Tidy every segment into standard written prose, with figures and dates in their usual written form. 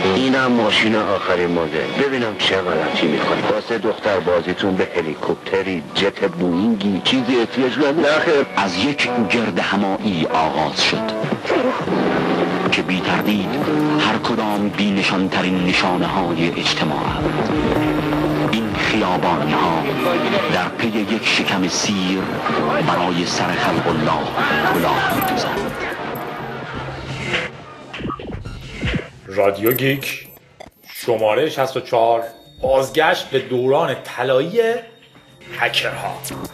اینم ماشین آخرین مدل. ببینم چه غلطی میکنی. واسه دختر بازیتون به هلیکوپتری، جت بوئینگی چیزی احتیاج نداره. از یک گرد همایی آغاز شد که بی تردید هر کدام بی نشانترین نشانه های اجتماع. این خیابانی ها در پی یک شکم سیر برای سر خلق الله کلاه می‌گذارند. رادیو گیک شماره 64 بازگشت به دوران طلایی هکرها.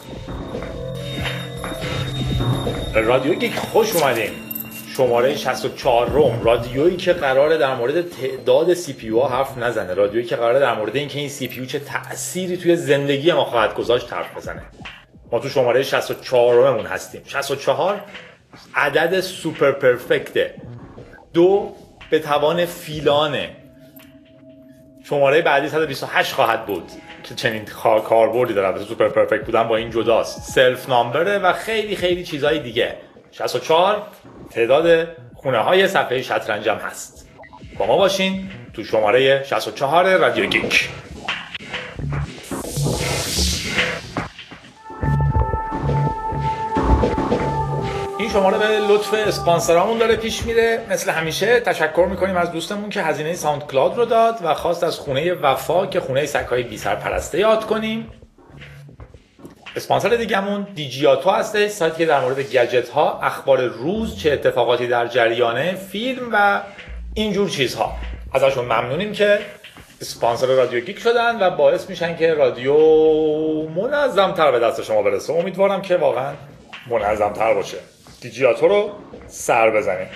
رادیو گیک خوش اومدین. شماره 64 روم، رادیویی که قراره در مورد تعداد سی پی یو حرف نزنه، رادیویی که قراره در مورد اینکه این سی پی یو چه تأثیری توی زندگی ما خواهد گذاشت حرف بزنه. ما تو شماره 64 روممون هستیم. 64 عدد سوپر پرفکته، 2 به توان فیلانه. شماره بعدی 128 خواهد بود که چنین کاربردی داره. سوپر پرفکت بودن با این جداست، سلف نامبره و خیلی خیلی چیزهای دیگه. 64 تعداد خونه های صفحه شطرنجم هست. با ما باشین تو شماره 64 رادیو گیک. این شماره به لطف اسپانسرامون داره پیش میره. مثل همیشه تشکر میکنیم از دوستمون که هزینه ساوند کلاود رو داد و خواست از خونه وفا که خونه سگ‌های بی سرپرسته یاد کنیم. اسپانسر دیگه‌مون دیجیاتو هسته، سایتی که در مورد گجت ها، اخبار روز، چه اتفاقاتی در جریانه، فیلم و اینجور چیزها. ازشون ممنونیم که اسپانسر رادیو گیک شدن و باعث میشن که رادیو منظم‌تر به دست شما برسه. امیدوارم که واقعا منظم‌تر باشه. دیجیاتو رو سر بزنیم.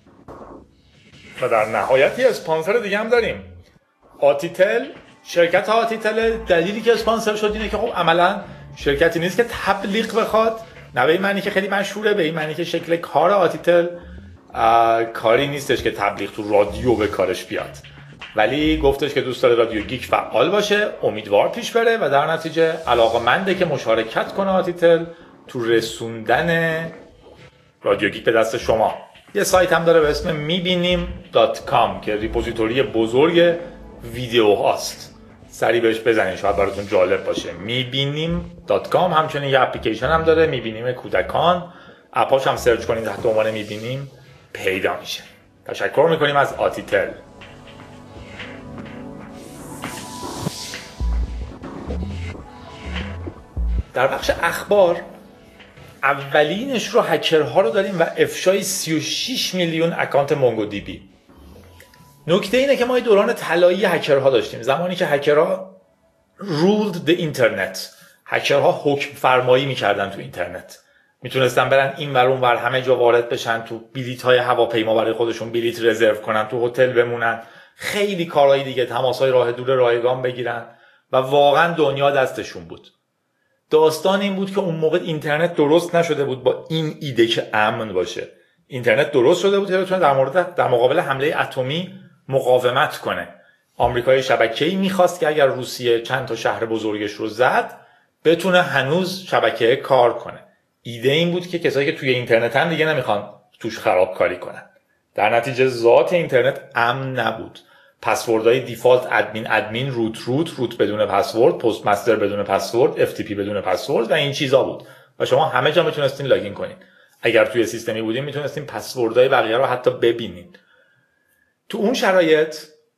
و در نهایتی اسپانسر دیگه هم داریم، آتیتل. شرکت آتیتل دلیلی که اسپانسر شد اینه که خب عملاً شرکتی نیست که تبلیغ بخواد، نه به این معنی که خیلی مشهوره، به این معنی که شکل کار آتیتل کاری نیستش که تبلیغ تو رادیو به کارش بیاد، ولی گفتش که دوست داره رادیو گیک فعال باشه، امیدوار پیش بره و در نتیجه علاقه‌منده که مشارکت کنه آتیتل تو رسوندن رادیو گیک به دست شما. یه سایت هم داره به اسم میبینیم.com که ریپوزیتوری بزرگ ویدیو هاست. سری بهش بزنین، شاید براتون جالب باشه. میبینیم.com. همچنین یه اپلیکیشن هم داره، میبینیم کودکان. اپاش هم سرچ کنید تحت عنوان میبینیم پیدا میشه. تشکر میکنیم از آتیتل. در بخش اخبار اولینش رو هکرها رو داریم و افشای 36 میلیون اکانت مونگو دی بی. نکته اینه که ما دوران طلایی هکرها داشتیم، زمانی که هکرها ruled the اینترنت. هکرها حکم فرمایی میکردن تو اینترنت، میتونستن برن این ور اون ور، همه جا وارد بشن، تو بلیط های هواپیما برای خودشون بلیط رزرو کنن، تو هتل بمونن، خیلی کارهای دیگه، تماسهای راه دور رایگان بگیرن و واقعا دنیا دستشون بود. داستان این بود که اون موقع اینترنت درست نشده بود با این ایده که امن باشه. اینترنت درست شده بود که بتونه در مقابل حمله اتمی مقاومت کنه. آمریکای شبکه‌ای می‌خواست که اگر روسیه چند تا شهر بزرگش رو زد بتونه هنوز شبکه کار کنه. ایده این بود که کسایی که توی اینترنتن دیگه نمیخوان توش خرابکاری کنن. در نتیجه ذات اینترنت امن نبود. پسوردهای دیفالت ادمین روت بدون پسورد، پست مستر بدون پسورد، FTP بدون پسورد و این چیزا بود و شما همه جا میتونستین لاگین کنین. اگر توی سیستمی بودین میتونستین پسوردهای بقیه رو حتی ببینین. تو اون شرایط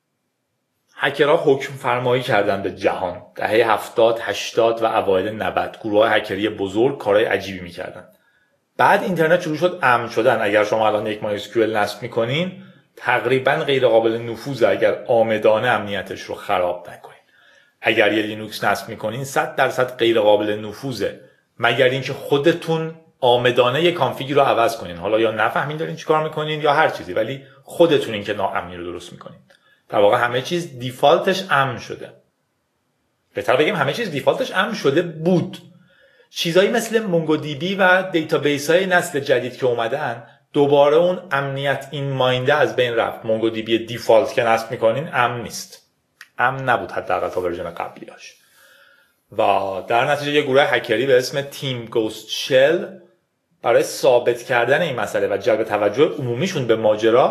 هکرها حکم فرمایی کردن به جهان. دهه 70، 80 و اوایل 90 گروه هکری بزرگ کارهای عجیبی میکردن. بعد اینترنت شروع شد امن شدن. اگر شما الان یک MySQL نصب میکنین تقریبا غیر قابل نفوذه اگر عامدانه امنیتش رو خراب نکنین. اگر یه لینوکس نصب میکنین 100% غیر قابل نفوذه مگر اینکه خودتون عامدانه یه کانفیگ رو عوض کنین. حالا یا نفهمین دارین چیکار میکنین یا هر چیزی، ولی خودتون این که ناامنی رو درست میکنین. در واقع همه چیز دیفالتش امن شده. بهتر بگیم همه چیز دیفالتش امن شده بود. چیزایی مثل مونگو دی بی و دیتابیس های نسل جدید که اومدن دوباره اون امنیت این ماینده از بین رفت. مونگو دی بی دیفالت که نصب میکنین امن نیست، امن نبود حداقل تا ورژن قبلیاش. و در نتیجه یه گروه هکری به اسم تیم گوست شل برای ثابت کردن این مسئله و جلب توجه عمومیشون به ماجرا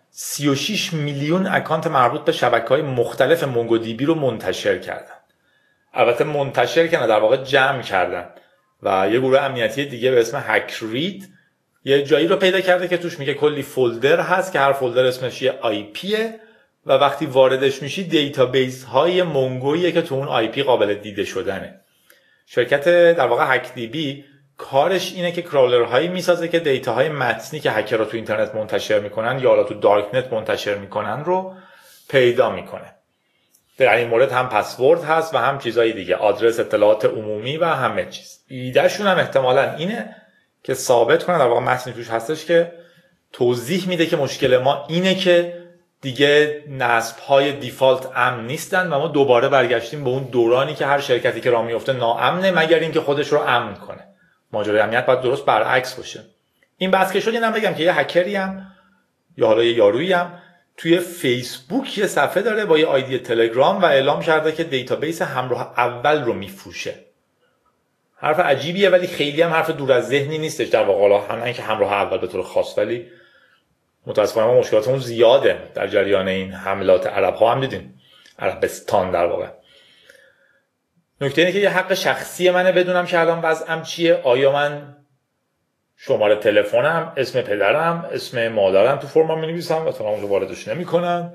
36 میلیون اکانت مربوط به شبکه‌های مختلف مونگودیبی رو منتشر کردن. البته منتشر کردن، در واقع جمع کردن. و یه گروه امنیتی دیگه به اسم هکرید یه جایی رو پیدا کرده که توش میگه کلی فولدر هست که هر فولدر اسمش یه آی پیه و وقتی واردش میشی دیتابیس های مونگویه که تو اون آی پی قابل دیده شدنه. شرکت در واقع هکدیبی کارش اینه که کرالرهایی میسازه که دیتاهای متنی که هکرها تو اینترنت منتشر میکنن یا حالا تو دارک نت منتشر میکنن رو پیدا میکنه. در این مورد هم پسورد هست و هم چیزای دیگه، آدرس اطلاعات عمومی و همه چیز. ایدهشون هم احتمالاً اینه که ثابت کنه، در واقع متنی توش هستش که توضیح میده که مشکل ما اینه که دیگه نصب‌های دیفالت امن نیستن و ما دوباره برگشتیم به اون دورانی که هر شرکتی که راه میفته ناامنه مگر اینکه خودش رو امن کنه. ماجرای امنیت باید درست برعکس باشه. این بحث که شد، اینم بگم که یه هکری هم یا حالا یه یارویی هم توی فیسبوک یه صفحه داره با یه آیدی تلگرام و اعلام کرده که دیتابیس همراه اول رو میفروشه. حرف عجیبیه ولی خیلی هم حرف دور از ذهنی نیستش در واقع. حالا هم اینکه همراه اول به طور خاص، ولی متاسفانه ما مشکلاتمون زیاده در جریان این حملات. عرب ها هم دیدیم، عربستان در واقع. نکته اینه که یه حق شخصی منه بدونم که الان وضعم چیه. آیا من شماره تلفنم، اسم پدرم، اسم مادرم تو فرمم می‌نویسم و تا اونجا واردش نمی‌کنن،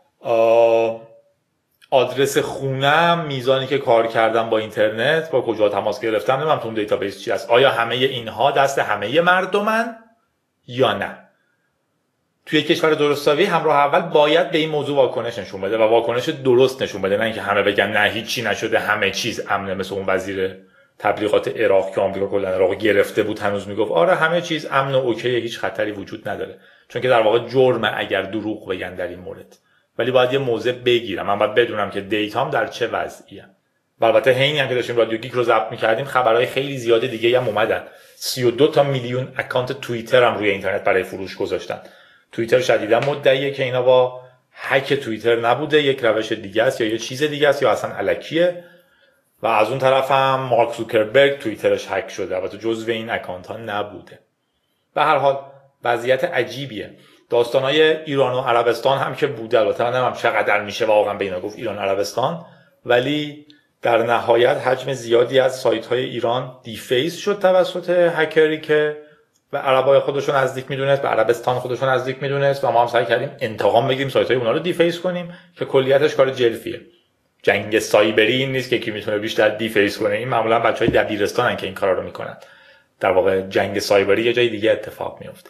آدرس خونم، میزانی که کار کردم با اینترنت، با کجا تماس گرفتم، نمیدونم تو اون دیتابیس چی هست. آیا همه اینها دست همه مردمن یا نه؟ توی کشور درستاوی همراه اول باید به این موضوع واکنش نشون بده و واکنش درست نشون بده، نه اینکه همه بگن نه هیچی نشده، همه چیز امنه. مثل اون وزیر تبلیغات عراق که آمریکا کلا عراق گرفته بود هنوز میگفت آره همه چیز امن و اوکیه، هیچ خطری وجود نداره. چون که در واقع جرمه اگر دروغ بگن در این مورد. ولی باید یه موضع بگیرم، من باید بدونم که دیتام در چه وضعیه. و البته اینی هم که داشتیم رادیو گیک رو ضبط می‌کردیم، خبرهای خیلی زیاد دیگه هم اومدن. 32 میلیون اکانت توییتر هم روی اینترنت برای فروش گذاشتن. توییتر شدیدا مدعیه که اینا با هک توییتر نبوده، یک روش دیگه است یا یه چیز دیگه است یا اصلا الکیه. و از اون طرف هم مارک زوکربرگ توییترش هک شده، البته جزو این اکانت ها نبوده. به هر حال وضعیت عجیبیه. داستانای ایران و عربستان هم که بوده، البته من نمیدونم چقدر میشه واقعا به اینا گفت ایران عربستان، ولی در نهایت حجم زیادی از سایت های ایران دیفیس شد توسط هکری که به عربای خودشون نزدیک میدونست، به عربستان خودشون نزدیک میدونست و ما هم سعی کردیم انتقام بگیریم، سایت های اونا رو دیفیس کنیم که کلیتش کار جلفیه. جنگ سایبری این نیست که کی میتونه بیشتر دیفیس کنه، این معمولا بچهای دبیرستانن که این کارا رو میکنن. در واقع جنگ سایبری یه جای دیگه اتفاق میفته.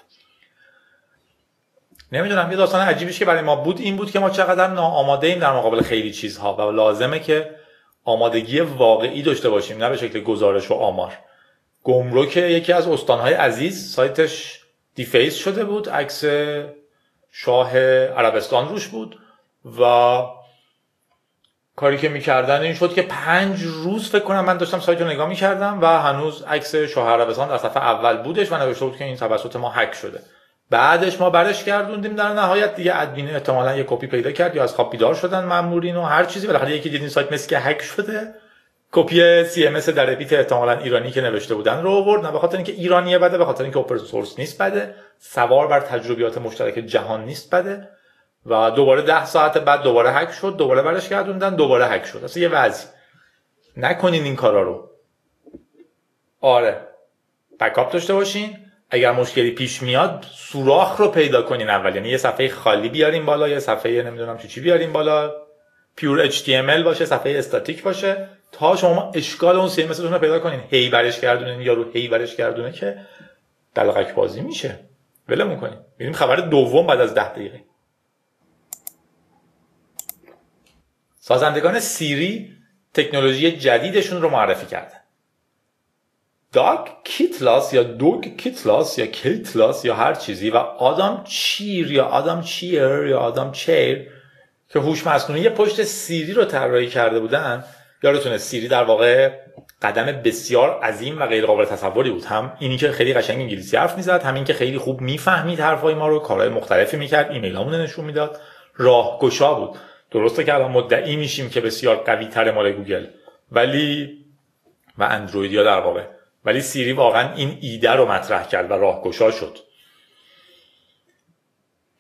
نمیدونم، یه داستان عجیبیش که برای ما بود این بود که ما چقدر ناآماده ایم در مقابل خیلی چیزها و لازمه که آمادگی واقعی داشته باشیم، نه به شکل گزارش و آمار. گمرک یکی از استانهای عزیز سایتش دیفیس شده بود، عکس شاه عربستان روش بود و کاری که میکردن این شد که 5 روز فکر کنم من داشتم سایت رو نگاه میکردم و هنوز عکس شاه عربستان در صفحه اول بودش و نوشته بود که این توسط ما هک شده. بعدش ما برش گردوندیم، در نهایت دیگه ادمین احتمالاً یه کپی پیدا کرد یا از خواب بیدار شدن مامورین و هر چیزی، بالاخره یکی دیدین سایت مثل که هک شده، کپی CMS در ریپیت احتمالاً ایرانی که نوشته بودن رو آورد، نه به خاطر اینکه ایرانیه بده، به خاطر اینکه اوپن سورس نیست بده، سوار بر تجربیات مشترک جهان نیست بده. و دوباره 10 ساعت بعد دوباره هک شد، دوباره برش گردوندن، دوباره هک شد. اصلا یه وضعی. نکنین این کارا رو. آره. بکاپ داشته باشین. اگر مشکلی پیش میاد سوراخ رو پیدا کنین اول، یعنی یه صفحه خالی بیارین بالا، یه صفحه نمیدونم چی بیارین بالا، پیور HTML باشه، صفحه استاتیک باشه، تا شما اشکال اون CMS رو پیدا کنین. هی برش گردونین یا رو هی برش گردونه که دلقک بازی میشه. ولمون کنین. میریم خبر دوم بعد از 10 دقیقه. سازندگان سیری تکنولوژی جدیدشون رو معرفی کردن. داگ کیتلاس یا دوگ کیتلاس یا کیتلاس یا هر چیزی و آدام چیر یا آدام چیر یا آدام چیر که هوش مصنوعی پشت سیری رو طراحی کرده بودن. یادتونه سیری در واقع قدم بسیار عظیم و غیر قابل تصوری بود. هم اینی که خیلی قشنگ انگلیسی حرف میزد، همین که خیلی خوب میفهمید حرفای ما رو، کارهای مختلفی میکرد، ایمیلامون نشون میداد، راهگشا بود. درسته که الان مدعی میشیم که بسیار قوی تر مال گوگل ولی و اندرویدیا در واقع، ولی سیری واقعا این ایده رو مطرح کرد و راهگشا شد.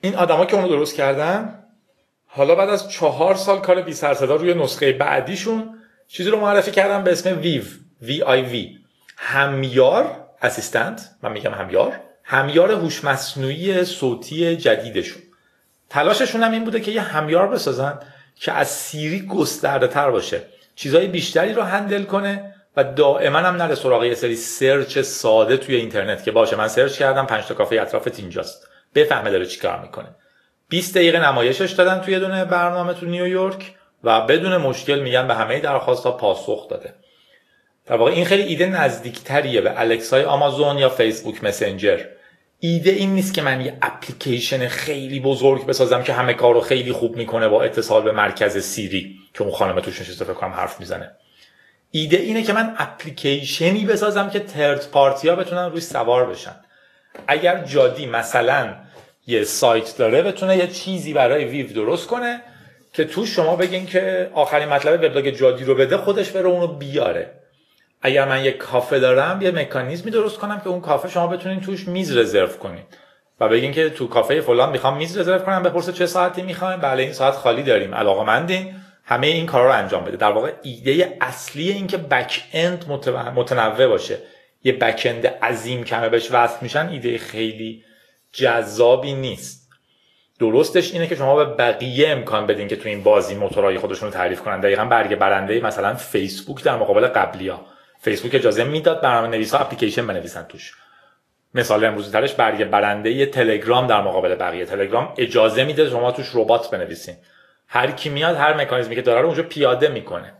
این آدما که اونو درست کردن حالا بعد از 4 سال کار بی سر صدا روی نسخه بعدیشون چیزی رو معرفی کردن به اسم ویو VIV همیار اسیستنت. من میگم همیار هوش مصنوعی صوتی جدیدشون. تلاششون هم این بوده که یه همیار بسازن که از سیری گسترده تر باشه، چیزهای بیشتری رو هندل کنه و دائما هم نره سراغ یه سری سرچ ساده توی اینترنت که باشه من سرچ کردم 5 تا کافه اطرافت اینجاست، بفهمه داره چیکار میکنه. 20 دقیقه نمایشش دادن توی دونه برنامه تو نیویورک و بدون مشکل میگن به همه درخواست‌ها پاسخ داده. در واقع این خیلی ایده نزدیکتریه به الکسای آمازون یا فیسبوک مسنجر. ایده این نیست که من یه اپلیکیشن خیلی بزرگ بسازم که همه کارو خیلی خوب میکنه با اتصال به مرکز سیری که اون خانم توش نشسته فکر کنم حرف میزنه. ایده اینه که من اپلیکیشنی بسازم که ترد پارتیا بتونن روش سوار بشن. اگر جادی مثلا یه سایت داره بتونه یه چیزی برای ویو درست کنه که توش شما بگین که آخرین مطلب وبلاگ جادی رو بده، خودش بره اونو بیاره. اگر من یک کافه دارم یه مکانیزمی درست کنم که اون کافه شما بتونین توش میز رزرو کنین و بگین که تو کافه فلان میخوام میز رزرو کنم، بپرسه چه ساعتی میخواین، بله این ساعت خالی داریم، علاقه‌مندین، همه این کارا رو انجام بده. در واقع ایده اصلی این که بک اند متنوع باشه، یه بک اند عظیم که همه بهش وصل میشن ایده خیلی جذابی نیست. درستش اینه که شما به بقیه امکان بدین که تو این بازی موتورهای خودشون رو تعریف کنن. دقیقاً برگ برنده مثلا فیسبوک در مقابل قبلی‌ها. فیسبوک اجازه میداد برنامه‌نویس‌ها اپلیکیشن بنویسن توش. مثال امروزی ترش برگ برنده تلگرام در مقابل بقیه. تلگرام اجازه میده شما توش ربات بنویسین. هر کی میاد هر مکانیزمی که داره رو اونجا پیاده میکنه.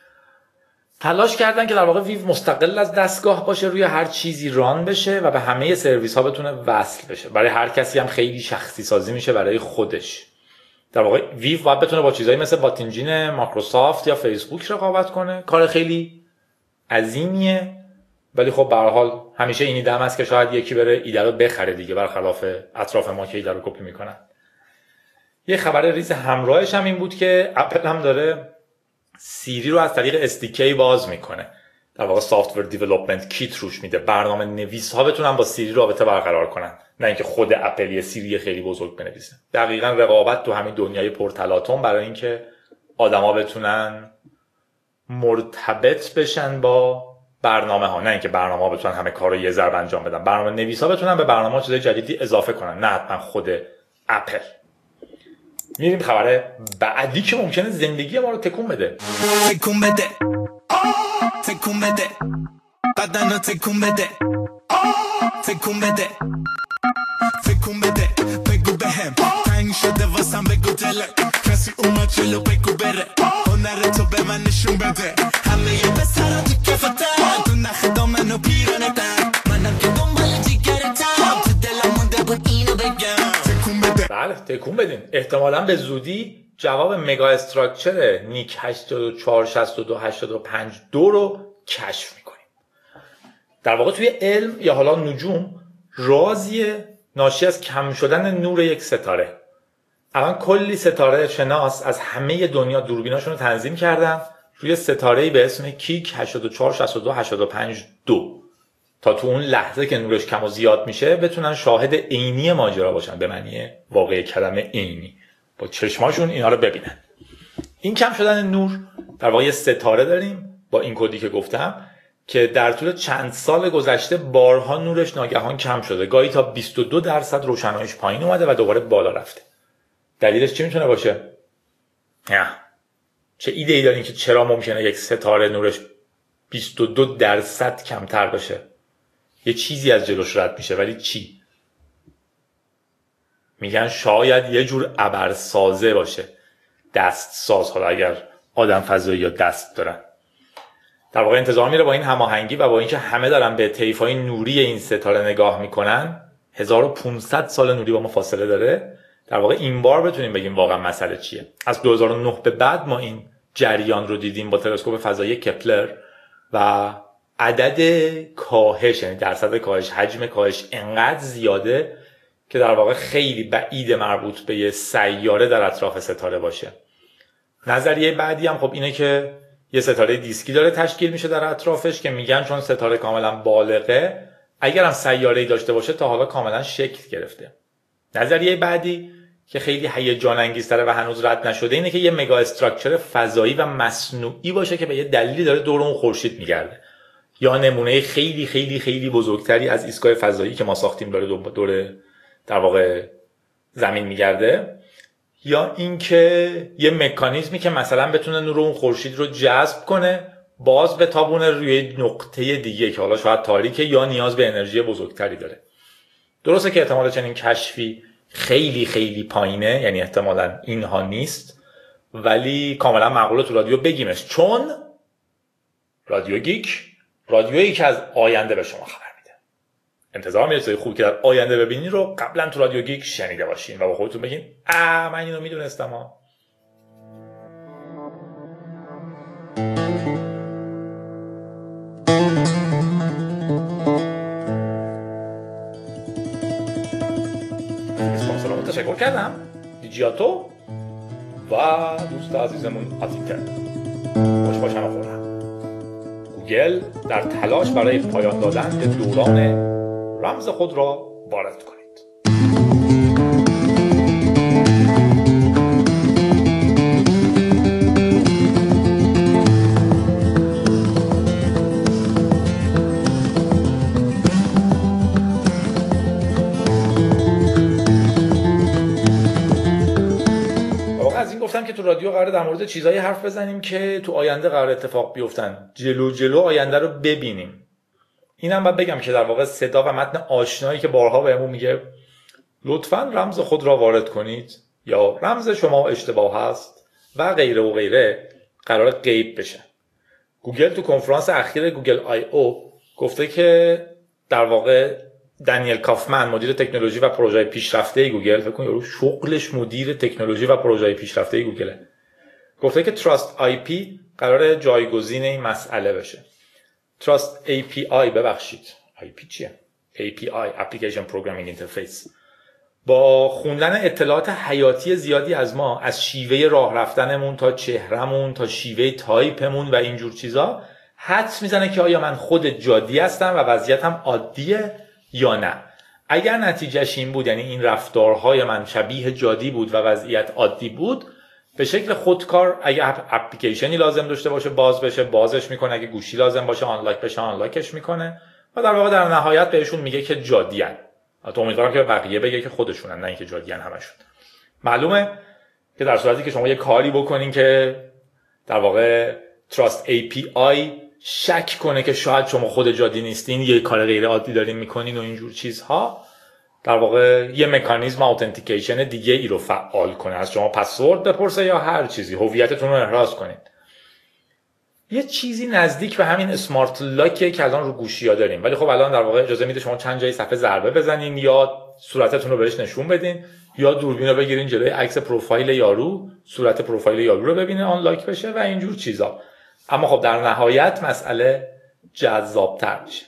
تلاش کردن که در واقع ویو مستقل از دستگاه باشه، روی هر چیزی ران بشه و به همه سرویس ها بتونه وصل بشه. برای هر کسی هم خیلی شخصی سازی میشه برای خودش. در واقع ویو باید بتونه با چیزایی مثل بات انجین مایکروسافت یا فیسبوک رقابت کنه. کار خیلی عظیمیه، ولی خب به هر حال همیشه این ایده هم هست که شاید یکی بره ایده رو بخره دیگه، برخلاف اطراف ما که ایده رو کپی میکنن. یه خبر ریز همراهش هم این بود که اپل هم داره سیری رو از طریق SDK باز میکنه. در واقع سافتور دیولپمنت کیت روش میده، برنامه نویس ها بتونن با سیری رابطه برقرار کنن، نه اینکه خود اپل یه سیری خیلی بزرگ بنویسه. دقیقاً رقابت تو همین دنیای پرتلاطم برای اینکه آدما بتونن مرتبط بشن با برنامه ها، نه اینکه برنامه ها بتونن همه کارو یه ضرب انجام بدن. برنامه نویس ها بتونن به برنامه ها چیزای جدیدی اضافه کنن، نه حتما خود اپل. میریم خبر بعدی که ممکنه زندگی ما رو تکون بده. تکون بده تکون بده بدن رو تکون بده تکون بده تکون بده بگو بهم تنگ شده واسم بگو دل کسی اومد جلو بگو بره هنر تو به من نشون بده همه یه بسرا تو کفتن تو نخدا منو پیرانتن منم که دنبال جیگرتم تو دلم مونده بود اینو بگم تکون بده. بله تکون بدین. احتمالاً به زودی جواب مگا استراکچر نیک 846285 رو کشف میکنیم. در واقع توی علم یا حالا نجوم رازیه ناشی از کم شدن نور یک ستاره. الان کلی ستاره شناس از همه دنیا دوربیناشون رو تنظیم کردن روی ستاره‌ای به اسم کیک 846285 تا تو اون لحظه که نورش کم و زیاد میشه بتونن شاهد عینی ماجرا باشن، به معنی واقعی کلمه عینی، با چشماشون اینا رو ببینن. این کم شدن نور در واقع ستاره داریم با این کدی که گفتم که در طول چند سال گذشته بارها نورش ناگهان کم شده، گاهی تا 22% روشناییش پایین اومده و دوباره بالا رفته. دلیلش چی میتونه باشه؟ چه ایده ای دارین که چرا ممکنه یک ستاره نورش 22% کمتر باشه؟ یه چیزی از جلوش رد میشه، ولی چی؟ میگن شاید یه جور ابرسازه باشه، دست ساز، حالا اگر آدم فضایی یا دست دارن. در واقع انتظار میره با این هماهنگی و با اینکه همه دارن به طیف‌های نوری این ستاره نگاه میکنن، 1500 سال نوری با ما فاصله داره، در واقع این بار بتونیم بگیم واقعا مسئله چیه. از 2009 به بعد ما این جریان رو دیدیم با تلسکوپ فضایی کپلر و عدد کاهش، یعنی درصد کاهش، حجم کاهش انقدر زیاده که در واقع خیلی بعید مربوط به یه سیاره در اطراف ستاره باشه. نظریه بعدی هم خب اینه که یه ستاره دیسکی داره تشکیل میشه در اطرافش که میگن چون ستاره کاملا بالغه، اگر هم سیاره‌ای داشته باشه تا حالا کاملا شکل گرفته. نظریه بعدی که خیلی هیجان انگیزتره و هنوز رد نشده اینه که یه مگا استراکچر فضایی و مصنوعی باشه که به یه دلیلی داره دور اون خورشید میگرده، یا نمونه خیلی خیلی خیلی بزرگتری از ایستگاه فضایی که ما ساختیم داره دور در واقع زمین میگرده، یا اینکه یه مکانیزمی که مثلا بتونه نور اون خورشید رو جذب کنه باز بتابونه روی نقطه دیگه که حالا شاید تاریکه یا نیاز به انرژی بزرگتری داره. درسته که احتمال چنین کشفی خیلی خیلی پایینه، یعنی احتمالاً اینها نیست، ولی کاملا معقوله تو رادیو بگیمش، چون رادیو گیک رادیویی که از آینده به شما خبر میده. انتظار میره خوب که در آینده ببینی رو قبلا تو رادیو گیک شنیده باشین و با خودتون بگین من اینو میدونستم ها. اسپانسرامون تشکر کردم، دیجیاتو و دوست عزیزمون آتیکر. خوش باشن و خورم. گوگل در تلاش برای پایان دادن به دوران رمز خود را وارد کنید. گفتم که تو رادیو قراره در مورد چیزایی حرف بزنیم که تو آینده قراره اتفاق بیفتن، جلو آینده رو ببینیم. اینم باید بگم که در واقع صدا و متن آشنایی که بارها بهمون میگه لطفاً رمز خود را وارد کنید یا رمز شما اشتباه هست و غیره و غیره قراره غیب بشه. گوگل تو کنفرانس اخیر گوگل آی او گفته که در واقع دانیل کافمن مدیر تکنولوژی و پروژه پیشرفته گوگل، فکر کنید شغلش مدیر تکنولوژی و پروژه پیشرفته گوگله، گفته که تراست آی پی قراره جایگزین این مسئله بشه. تراست ای پی آی، ببخشید آی پی چیه؟ ای پی آی اپلیکیشن پروگرامینگ اینترفیس، با خوندن اطلاعات حیاتی زیادی از ما، از شیوه راه رفتنمون تا چهرمون تا شیوه تایپمون و اینجور چیزا، حدس میزنه که آیا من خود جادی هستم و وضعیتم عادیه یا نه. اگر نتیجهش این بود، یعنی این رفتارهای من شبیه جادی بود و وضعیت عادی بود، به شکل خودکار اگه اپلیکیشنی لازم داشته باشه باز بشه بازش میکنه، اگه گوشی لازم باشه آنلاک بشه آنلاکش میکنه و در واقع در نهایت بهشون میگه که جادیان. تو امیدوارم که بقیه بگه که خودشونن، نه اینکه جادیان همشون. معلومه که در صورتی که شما یه کاری بکنین که در واقع تراست ای پی آی شک کنه که شاید شما خود جادی نیستین، یه کار غیر عادی دارین میکنین و اینجور چیزها، در واقع یه مکانیزم اتنتیکیشن دیگه ای رو فعال کنه، از شما پسورد بپرسه یا هر چیزی، هویتتون رو احراز کنید. یه چیزی نزدیک به همین اسمارت لاکه که الان رو گوشی‌ها داریم، ولی خب الان در واقع اجازه میده شما چند جای صفحه ضربه بزنین یا صورتتون رو بهش نشون بدین یا دوربین رو بگیرین جلوی عکس پروفایل یارو، صورت پروفایل یارو رو ببینین آنلاک بشه و اینجور چیزا. اما خب در نهایت مسئله جذاب‌تر میشه.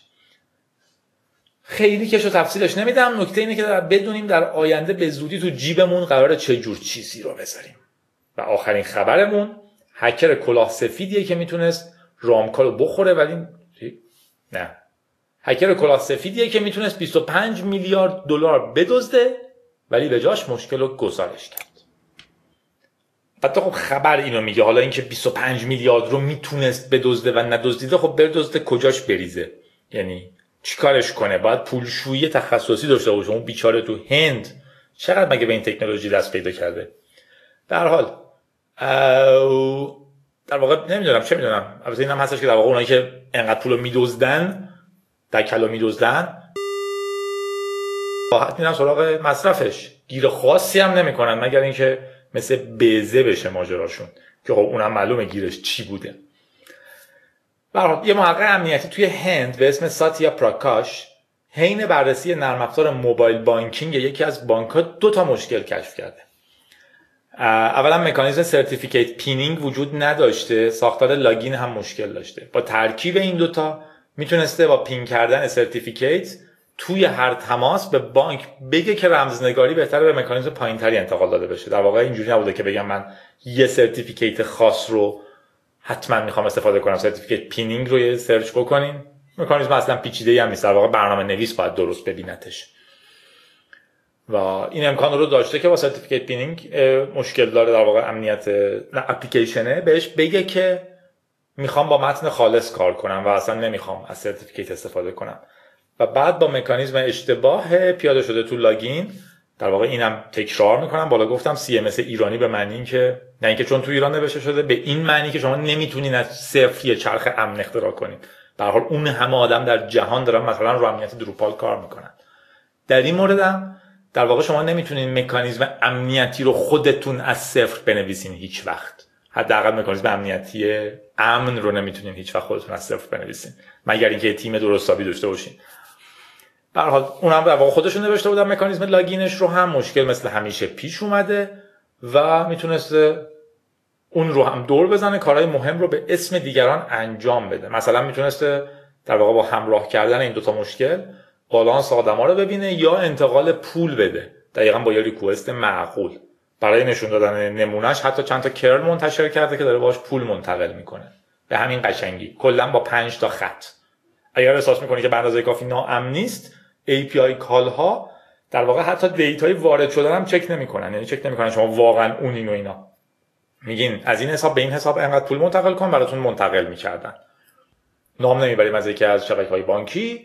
خیلی کش و تفصیلش نمیدم، نکته اینه که بدونیم در آینده به زودی تو جیبمون قراره چه جور چیزی رو بذاریم. و آخرین خبرمون هکر کلاه سفیدیه که میتونست رامکا رو بخوره، ولی نه، هکر کلاه سفیدیه که میتونست 25 میلیارد دلار بدزده ولی به جاش مشکل رو گزارش کرد. حتی خب خبر اینو میگه، حالا اینکه 25 میلیارد رو میتونست بدزده و ندزدیده، خب بدزده کجاش بریزه؟ یعنی چیکارش کنه؟ باید پولشویی تخصصی داشته باشه. اون بیچاره تو هند چقدر مگه به این تکنولوژی دست پیدا کرده؟ در حال در واقع نمیدونم چه میدونم، البته اینم هستش که در واقع اونایی که انقدر پولو میدزدن، دکلو میدزدن، راحت میرن سراغ مصرفش، گیر خاصی هم نمیکنن مگر اینکه مثل بیزه بشه ماجراشون که خب اونم معلومه گیرش چی بوده. برای یه محقق امنیتی توی هند به اسم ساتیا پراکاش حین بررسی نرم افزار موبایل بانکینگ یکی از بانک‌ها 2 مشکل کشف کرده. اولا مکانیزم سرتیفیکیت پینینگ وجود نداشته، ساختار لاگین هم مشکل داشته. با ترکیب این 2 میتونسته با پین کردن سرتیفیکیت توی هر تماس به بانک بگه که رمزنگاری بهتره به مکانیزم پایینتری انتقال داده بشه. در واقع اینجوری نبوده که بگم من یه سرتیفیکیت خاص رو حتما میخوام استفاده کنم، سرتیفیکیت پینینگ رو یه سرچ بکنین. مکانیزم اصلا پیچیده‌ای هم نیست، در واقع برنامه نویس باید درست ببینتش. و این امکان رو داشته که با سرتیفیکیت پینینگ مشکل داره در واقع امنیت اپلیکیشنه بهش بگه که میخوام با متن خالص کار کنم و اصلا نمیخوام از سرتیفیکیت استفاده کنم و بعد با مکانیزم اشتباه پیاده شده تو لاگین در واقع اینم تکرار میکنم. بالا گفتم CMS ایرانی به معنی که نه اینکه چون تو ایران نوشته شده، به این معنی که شما نمیتونین از صفر یه چرخ امن اختراع کنید. به هر حال اون همه آدم در جهان دارن مثلا رو امنیت دروپال کار میکنن. در این موردم در واقع شما نمیتونین مکانیزم امنیتی رو خودتون از صفر بنویسین هیچ وقت. حداقل مکانیزم امنیتی امن رو نمیتونین هیچ وقت خودتون از صفر بنویسین مگر اینکه تیم درستابی داشته باشین. به هر حال اونم در واقع خودشون نوشته بودن مکانیزم لاگینش رو، هم مشکل مثل همیشه پیش اومده و میتونسته اون رو هم دور بزنه، کارهای مهم رو به اسم دیگران انجام بده. مثلا میتونسته در واقع با همراه کردن این دوتا مشکل بالانس آدما رو ببینه یا انتقال پول بده، دقیقاً با یه ریکوست معقول. برای نشون دادن نمونهش حتی چند تا کرل منتشر کرده که داره باهاش پول منتقل میکنه. به همین قشنگی کلا با 5 تا خط. اگر احساس میکنی که به اندازه کافی ناامن نیست، API کال ها در واقع حتی دیتای وارد شدن هم چک نمیکنن. یعنی چک نمیکنن شما واقعا اونین و اینا. میگین از این حساب به این حساب انقدر پول منتقل کن، براتون منتقل میکردن. نام نمیبریم از یکی از شبکه‌های بانکی.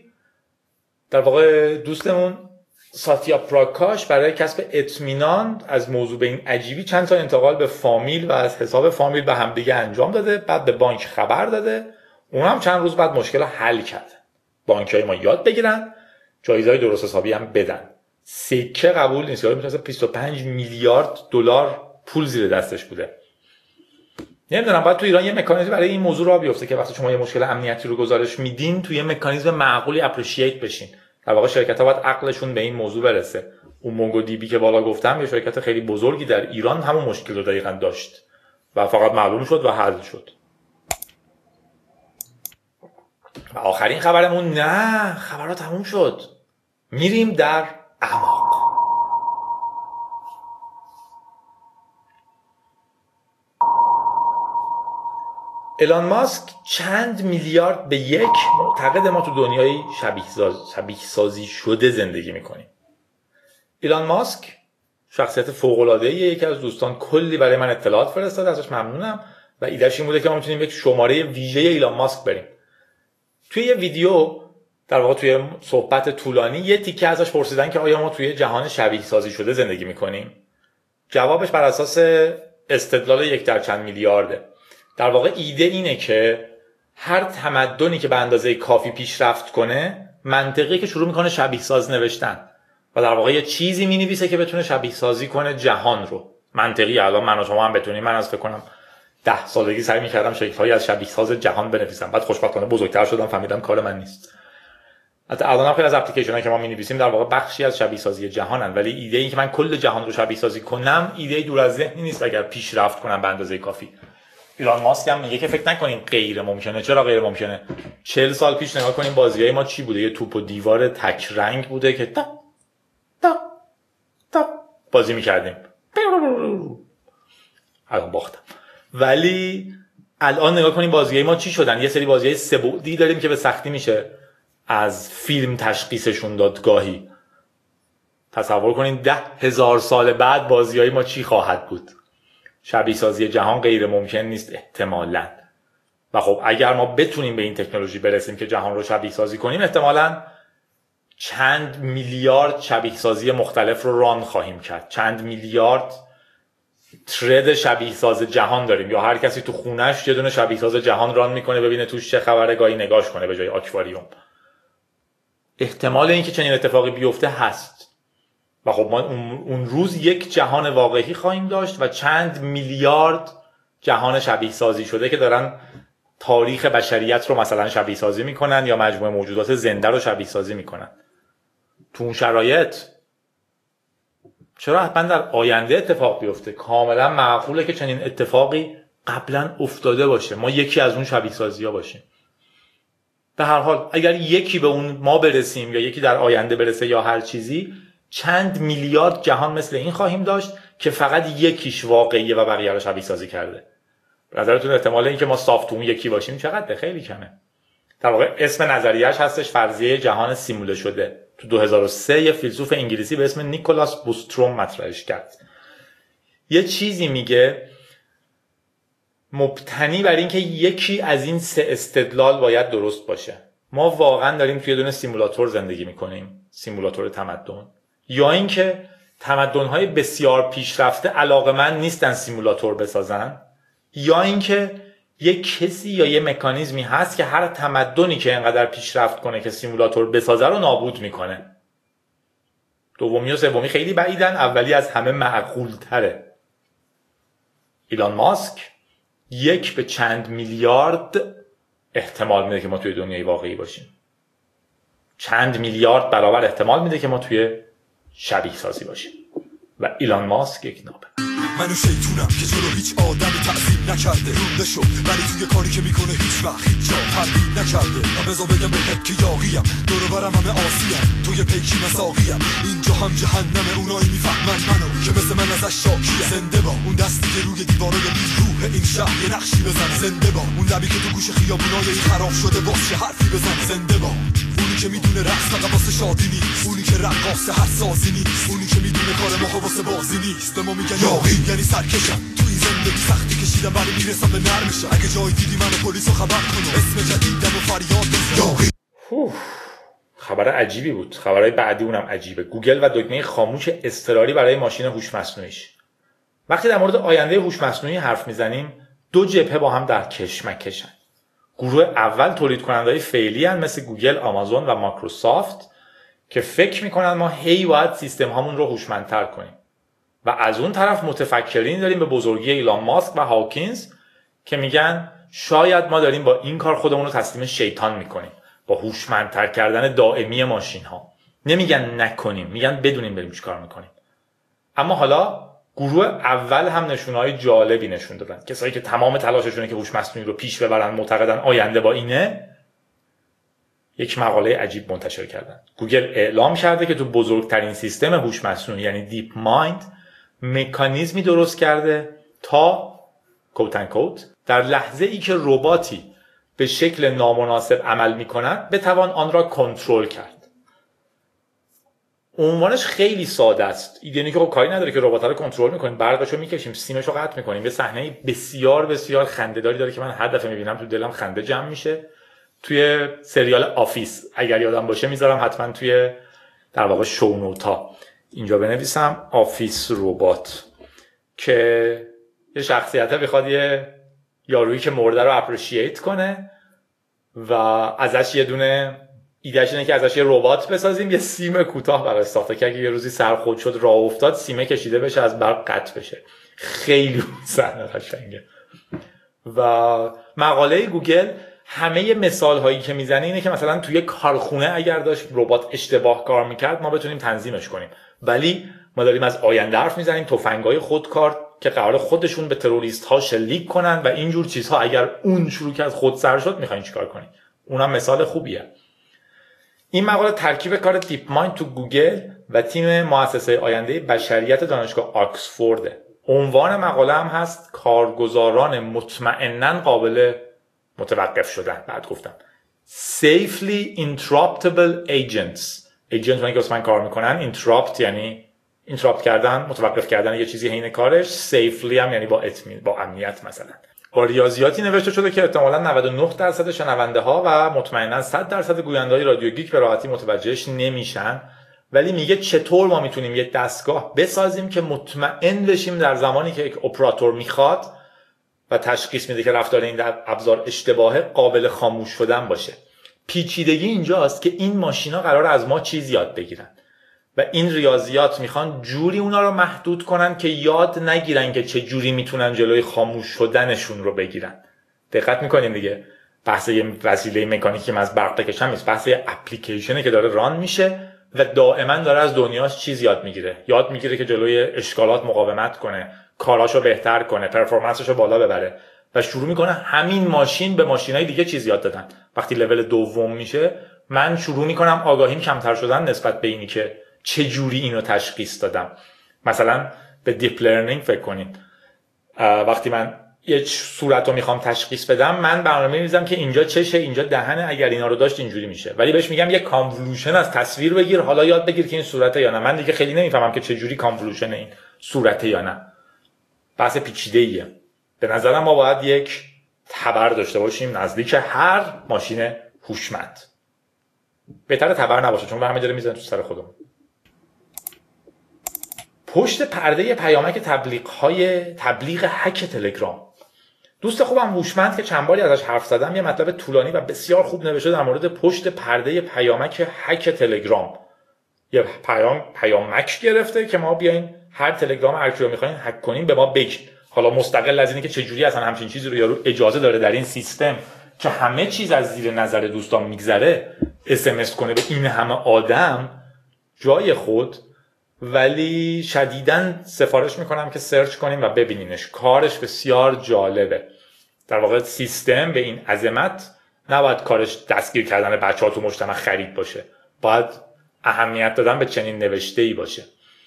در واقع دوستمون ساتیا پراکاش برای کسب اطمینان از موضوع به این عجیبی چند تا انتقال به فامیل و از حساب فامیل به همدیگه انجام داده، بعد به بانک خبر داده. اون هم چند روز بعد مشکل رو حل کرد. بانک‌های ما یاد بگیرن، جایزه‌های درست حسابی هم بدن. سکه قبول نیست. یادم میاد 25 میلیارد دلار پول زیر دستش بوده. نمیدونم باید تو ایران یه مکانیزم برای این موضوع راه بیفته که وقتی شما یه مشکل امنیتی رو گزارش میدین توی یه مکانیزم معقولی اپریشییت بشین. در واقع شرکت‌ها باید عقلشون به این موضوع برسه. اون مونگو دی بی که بالا گفتم یه شرکت خیلی بزرگی در ایران همون مشکل رو دقیقاً داشت و فقط معلوم شد و حل شد. و آخرین خبرمون نه، خبرها تموم شد. میریم در اعماق. ایلان ماسک چند میلیارد به یک معتقد ما تو دنیای شبیه سازی شده زندگی میکنیم. ایلان ماسک شخصیت فوق‌العاده‌ایه. یکی از دوستان کلی برای من اطلاعات فرستاد، ازش ممنونم و ایدهش این بوده که ما میتونیم یک شماره ویژه ایلان ماسک بریم. توی یه ویدیو در واقع توی صحبت طولانی یه تیکه ازش پرسیدن که آیا ما توی جهان شبیه سازی شده زندگی میکنیم؟ جوابش بر اساس استدلال 1 در چند میلیارده. در واقع ایده اینه که هر تمدنی که به اندازه کافی پیشرفت کنه، منطقی که شروع میکنه شبیه ساز نوشتن و در واقع یه چیزی مینویسه که بتونه شبیه سازی کنه جهان رو. منطقی. الان من و شما هم بتونیم. من از فکر کنم 10 سالگی سعی می‌کردم شکل‌هایی از شبیه ساز جهان بنویسم. بعد خوشبختانه بزرگتر شدم فهمیدم کار من نیست. حتی الان خیلی از اپلیکیشن‌هایی که ما می‌نویسیم در واقع بخشی از شبیه سازی جهانن، ولی ایده این که من کل جهان رو شبیه سازی کنم ایده دور از ذهنی نیست اگر پیشرفت کنم به اندازه کافی. ایلان ماسک هم میگه که فکر نکنین غیر ممکنه. چرا غیر ممکنه؟ 40 سال پیش نگاه کنیم بازیای ما چی بوده؟ یه توپ و دیوار تک رنگ بوده که تا تا تا بازی می‌کردیم. الان باختم. ولی الان نگاه کنیم بازیای ما چی شدن. یه سری بازیای سه بعدی داریم که به سختی میشه از فیلم تشخیصشون داد گاهی. تصور کنین 10,000 سال بعد بازیای ما چی خواهد بود. شبیه سازی جهان غیر ممکن نیست احتمالاً. و خب اگر ما بتونیم به این تکنولوژی برسیم که جهان رو شبیه سازی کنیم، احتمالاً چند میلیارد شبیه سازی مختلف رو ران خواهیم کرد. چند میلیارد ترید شبیه ساز جهان داریم، یا هر کسی تو خونش یه دونه شبیه ساز جهان ران میکنه ببینه توش چه خبره، گاهی نگاش کنه به جای آکواریوم. احتمال اینکه چنین اتفاقی بیفته هست. و خب ما اون روز یک جهان واقعی خواهیم داشت و چند میلیارد جهان شبیه سازی شده که دارن تاریخ بشریت رو مثلا شبیه سازی میکنن یا مجموعه موجودات زنده رو شبیه سازی میکنن. تو اون شرایط چرا حتما در آینده اتفاق بیفته؟ کاملا معقوله که چنین اتفاقی قبلا افتاده باشه، ما یکی از اون شبیه سازی ها باشیم. به هر حال اگر یکی به اون ما برسیم یا یکی در آینده برسه یا هر چیزی، چند میلیارد جهان مثل این خواهیم داشت که فقط یکیش واقعیه و بقیه رو شبیه سازی کرده. به نظرتون احتمال این که ما صاف تو اون یکی باشیم چقدره؟ خیلی کمه. در واقع اسم نظریه‌اش هستش فرضیه جهان سیموله شده. تو 2003 یه فیلسوف انگلیسی به اسم نیکولاس بوستروم مطرحش کرد. یه چیزی میگه مبتنی بر این که یکی از این 3 استدلال باید درست باشه. ما واقعا داریم توی دونه سیمولاتور زندگی میکنیم، سیمولاتور تمدن، یا اینکه تمدن‌های بسیار پیشرفته علاقه‌مند نیستن سیمولاتور بسازن، یا اینکه یه کسی یا یه مکانیزمی هست که هر تمدنی که اینقدر پیشرفت کنه که سیمولاتور بسازه رو نابود میکنه. دومی و سومی خیلی بعیدن، اولی از همه معقول تره. ایلان ماسک 1 به چند میلیارد احتمال میده که ما توی دنیای واقعی باشیم. چند میلیارد برابر احتمال میده که ما توی شبیه سازی باشیم. و ایلان ماسک یک نابه. منو شیطونم که جلو هیچ آدمی تعظیم نکرده، رونده شد ولی توی کاری که میکنه هیچ وقت هیچ جا تردید نکرده. من بذار بگم بهت که یاقیم، دورو برم همه آسیم، توی پیکی مساقیم، اینجا هم جهنم اونایی میفهمن منو که مثل من ازش شاکیه. زنده با اون دستی که روی دیوارای بیروح این شهر یه نقشی بزن، زنده با اون لبی که تو گوش خیابونای این خراب شده باز چه حرفی بزن، زنده با اونی که میدونه رقص فقط واسه شادی نیست، اونی که رقاص هر سازی نیست، اونی که میدونه کار ما واسه بازی نیست. به ما میگن یاقی یعنی سرکشم، تو این زندگی سختی کشیدم ولی میرسم به نرمشم. اگه جای دیدی منو پلیسو خبر کنو، اسم جدیدم و فریاد بزن یاقی. خبر عجیبی بود. خبرهای بعدی اونم عجیبه. گوگل و دکمه خاموش اضطراری برای ماشین هوش مصنوعیش. وقتی در مورد آینده هوش مصنوعی حرف میزنیم، 2 جبهه با هم در کشمکشن. گروه اول تولید کننده‌های فعلی ان مثل گوگل، آمازون و مایکروسافت که فکر میکنن ما باید سیستم هامون رو هوشمندتر کنیم. و از اون طرف متفکرین داریم به بزرگی ایلان ماسک و هاکینز که میگن شاید ما داریم با این کار خودمون رو تسلیم شیطان میکنیم، با هوشمندتر کردن دائمی ماشین ها. نمیگن نکنیم، میگن بدونیم بریم چی کار میکنیم. اما حالا گروه اول هم نشونهای جالبی نشون دادن. کسایی که تمام تلاششونه که هوش مصنوعی رو پیش ببرن، معتقدن آینده با اینه، یک مقاله عجیب منتشر کردن. گوگل اعلام کرده که تو بزرگترین سیستم هوش مصنوعی یعنی دیپ مایند مکانیزمی درست کرده تا کوت ان کوت در لحظه ای که رباتی به شکل نامناسب عمل می‌کند بتوان آن را کنترل کرد. عنوانش خیلی ساده است. ایده که خب کاری نداره که ربات رو کنترل می‌کنیم، برقشو می‌کشیم، سیمشو قطع می‌کنیم. یه صحنه بسیار بسیار خنده‌داری داره که من هر دفعه می‌بینم تو دلم خنده جمع میشه. توی سریال آفیس اگر یادم باشه میذارم حتما توی در واقع شونوتا اینجا بنویسم آفیس ربات، که یه شخصیته بخواد یه یارویی که مرده رو اپریشییت کنه و ازش یه دونه ایدهش اینه که ازش یه ربات بسازیم، یه سیم کوتاه برای ساخته که اگه یه روزی سرخود شد راه افتاد سیمه کشیده بشه از برق قطع بشه. خیلی صحنه قشنگه. و مقاله گوگل همه مثال هایی که میزنه اینه که مثلا توی کارخونه اگر داشت ربات اشتباه کار میکرد ما بتونیم تنظیمش کنیم، ولی ما داریم از آینده حرف میزنیم، تفنگای خودکار که قرار خودشون به تروریست ها شلیک کنن و اینجور چیزها. اگر اون شروع کرد خودسر شد میخواین چیکار کنیم؟ اونم مثال خوبیه. این مقاله ترکیب کار دیپ مایند تو گوگل و تیم مؤسسه آینده بشریت دانشگاه آکسفورد. عنوان مقاله هم هست کارگزاران مطمئناً قابل متوقف شدن. بعد گفتم safely interruptible agents. agent معنی که واسه من کار میکنن. interrupt یعنی interrupt کردن، متوقف کردن یه چیزی حین کارش. safely هم یعنی با امنیت. مثلا با ریاضیاتی نوشته شده که احتمالاً 99% شنونده ها و مطمئناً 100% گوینده‌های رادیو گیک به راحتی متوجهش نمیشن، ولی میگه چطور ما میتونیم یک دستگاه بسازیم که مطمئن بشیم در زمانی که یک اپراتور میخواد و تشخیص میده که رفتار این ابزار اشتباهه قابل خاموش شدن باشه. پیچیدگی اینجاست که این ماشینا قراره از ما چیز یاد بگیرن و این ریاضیات میخوان جوری اونا رو محدود کنن که یاد نگیرن که چه جوری میتونن جلوی خاموش شدنشون رو بگیرن. دقت میکنین دیگه، بحث یه وسیله مکانیکی که از برق بکشن نیست، بحث یه اپلیکیشنه که داره ران میشه و دائما داره از دنیاش چیز یاد میگیره که جلوی اشکالات مقاومت کنه، کاراشو بهتر کنه، پرفورمنسشو بالا ببره و شروع میکنه همین ماشین به ماشینای دیگه چیز یاد دادن. وقتی لول دوم میشه من شروع میکنم آگاهیم کمتر شدن نسبت به اینی که چه جوری اینو تشخیص دادم. مثلا به دیپ لرنینگ فکر کنید. وقتی من یه صورت رو میخوام تشخیص بدم، من برنامه میریزم که اینجا چشه، اینجا دهنه، اگر اینا رو داشت اینجوری میشه. ولی بهش میگم یه کانولوشن از تصویر بگیر، حالا یاد بگیر که این صورته یا نه. من دیگه خیلی نمیفهمم که چه جوری کانولوشن این صورته یا نه. بحث پیچیده‌ایه. به نظرم ما باید یک تبر داشته باشیم نزدیک هر ماشین هوشمند. بهتره تبر نباشه چون همه جا میزنن تو سر خودمون. پشت پرده پیامک تبلیغ هک تلگرام. دوست خوبم هوشمند که چند باری ازش حرف زدم یه مطلب طولانی و بسیار خوب نوشته در مورد پشت پرده پیامک هک تلگرام. یه پیامک گرفته که ما بیاین هر تلگرام هر کی رو می‌خواین هک کنین به ما بگید. حالا مستقل از اینه که چجوری اصلا همچین چیزی رو یارو اجازه داره در این سیستم که همه چیز از زیر نظر دوستان میگذره SMS کنه به این همه آدم، جای خود. ولی شدیداً سفارش میکنم که سرچ کنیم و ببینینش. کارش بسیار جالبه. در واقع سیستم به این عظمت نباید کارش دستگیر کردن بچه‌ها تو مجتمع خرید باشه، باید اهمیت دادن به چنین نوشته‌ای باشه.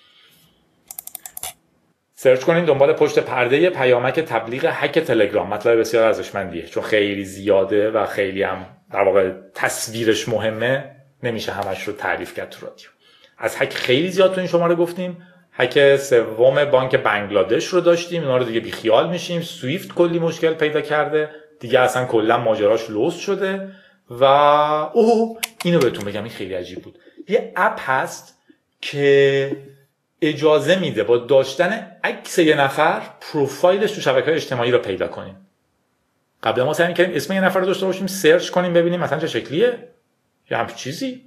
سرچ کنین دنبال پشت پرده پیامک تبلیغ هک تلگرام. مطلب بسیار ارزشمندیه چون خیلی زیاده و خیلی هم در واقع تصویرش مهمه، نمیشه همش رو تعریف کرد تو رادیو. از هک خیلی زیاد تو این شماره گفتیم. هک سوم بانک بنگلادش رو داشتیم، اونا رو دیگه بیخیال میشیم. سویفت کلی مشکل پیدا کرده دیگه، اصلا کلا ماجراش لوس شده. و اینو بهتون بگم، این خیلی عجیب بود. یه اپ هست که اجازه میده با داشتن عکس یه نفر پروفایلش تو شبکه‌های اجتماعی رو پیدا کنیم. قبلا ما سعی می‌کردیم اسم یه نفر رو داشته باشیم، سرچ کنیم ببینیم مثلا چه شکلیه یا همچین چیزی.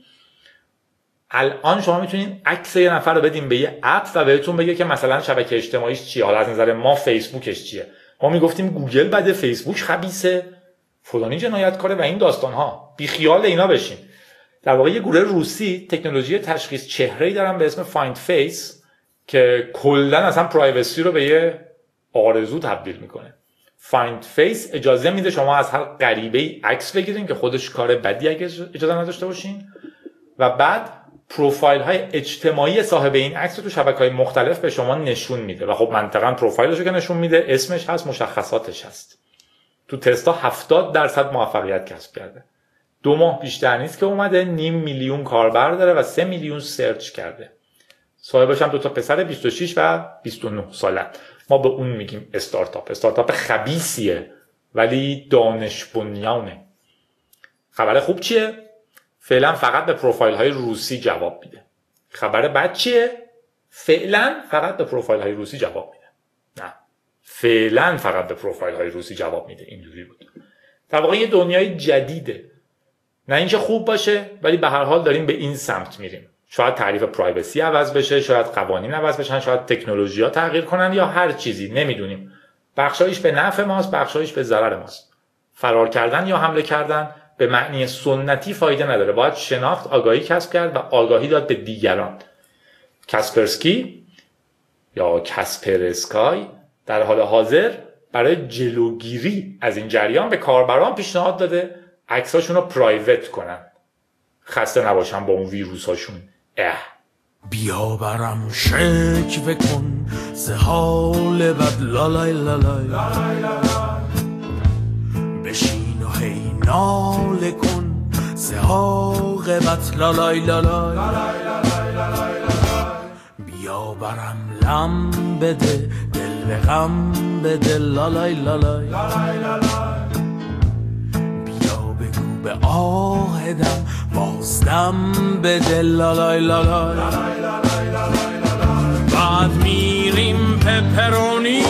الان شما میتونین عکس یه نفر رو بدیم به یه اپ و بهتون بگه که مثلا شبکه اجتماعیش چیه. حالا از نظر ما فیسبوکش چیه. ما میگفتیم گوگل بده، فیسبوک خبیثه، فلانی جنایتکاره و این داستان‌ها. بی خیال اینا بشین. در واقع یه گروه روسی تکنولوژی تشخیص چهره‌ای دارن به اسم فایند فیس که کلا اصلا پرایوسی رو به یه آرزو تبدیل میکنه. فایند فیس اجازه میده شما از هر غریبه‌ای عکس بگیرین که خودش کار بدی اگه اجازه نداشته باشین و بعد پروفایل های اجتماعی صاحب این عکس رو تو شبکه‌های مختلف به شما نشون میده و خب منطقاً پروفایلش رو که نشون میده اسمش هست، مشخصاتش هست. تو تستا 70% موفقیت کسب کرده. 2 ماه بیشتر نیست که اومده، 500,000 کاربر داره و 3 میلیون سرچ کرده. صاحبش هم 2 تا پسر 26 و 29 ساله. ما به اون میگیم استارتاپ خبیثیه ولی دانش بنیانه. خبر خوب چیه؟ فعلا فقط به پروفایل های روسی جواب میده. خبر بد چیه؟ فعلا فقط به پروفایل های روسی جواب میده. نه، فعلا فقط به پروفایل های روسی جواب میده. اینجوری بود. در واقع یه دنیای جدیده. نه اینکه خوب باشه ولی به هر حال داریم به این سمت میریم. شاید تعریف پرایوسی عوض بشه، شاید قوانین عوض بشن، شاید تکنولوژی‌ها تغییر کنن یا هر چیزی، نمیدونیم. بخشایش به نفع ماست، بخشایش به ضرر ماست. فرار کردن یا حمله کردن به معنی سنتی فایده نداره. باید شناخت، آگاهی کسب کرد و آگاهی داد به دیگران. کاسپرسکی یا کاسپرسکای در حال حاضر برای جلوگیری از این جریان به کاربران پیشنهاد داده عکساشون رو پرایوت کنن. خسته نباشن با اون ویروساشون. بیا برم شکوه کن ز حال بد لالای لالای بشین و هی ناله کن ز عاقبت لالای لالای بیا برم لم بده دل به غم بده لالای لالای بیا بگو به آهدم بازدم بده لالای لالای بعد میریم پپرونی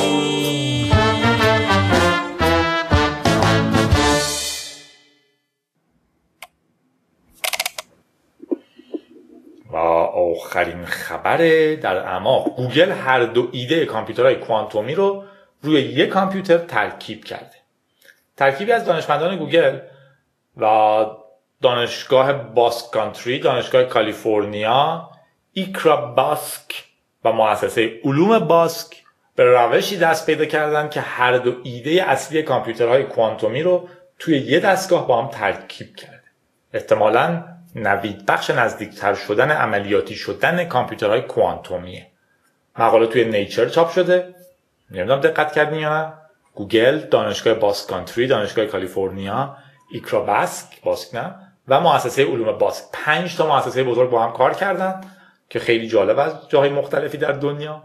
و آخرین خبر در اعماق. گوگل هر دو ایده کامپیوترهای کوانتومی رو روی یک کامپیوتر ترکیب کرده. ترکیبی از دانشمندان گوگل و دانشگاه باسک کانتری، دانشگاه کالیفرنیا، ایکرا باسک و مؤسسه علوم باسک به روشی دست پیدا کردن که هر دو ایده اصلی کامپیوترهای کوانتومی رو توی یه دستگاه با هم ترکیب کرده. احتمالاً نوید بخش نزدیکتر شدن عملیاتی شدن کامپیوترهای کوانتومیه. مقاله توی نیچر چاپ شده. نمیدونم دقت کردین یا نه. گوگل، دانشگاه باسک کانتری، دانشگاه کالیفرنیا، ایکرا باسک نه و مؤسسه علوم باسک. 5 تا مؤسسه بزرگ با هم کار کردن که خیلی جالب از جاهای مختلفی در دنیا.